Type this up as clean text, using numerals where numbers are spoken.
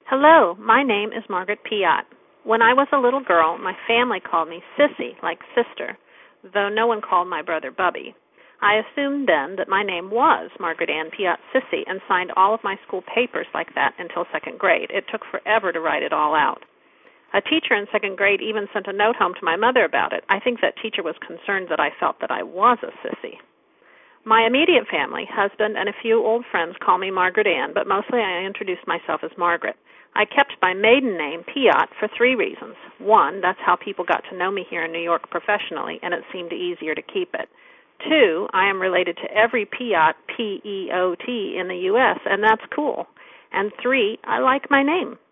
Hello, my name is Margaret Piatt. When I was a little girl, my family called me Sissy, like sister, though no one called my brother Bubby. I assumed then that my name was Margaret Ann Piatt Sissy and signed all of my school papers like that until second grade. It took forever to write it all out. A teacher in second grade even sent a note home to my mother about it. I think that teacher was concerned that I felt that I was a sissy. My immediate family, husband, and a few old friends call me Margaret Ann, but mostly I introduce myself as Margaret. I kept my maiden name, Piatt, for three reasons. One, that's how people got to know me here in New York professionally, and it seemed easier to keep it. Two, I am related to every Piatt, P-E-O-T, in the U.S., and that's cool. And three, I like my name.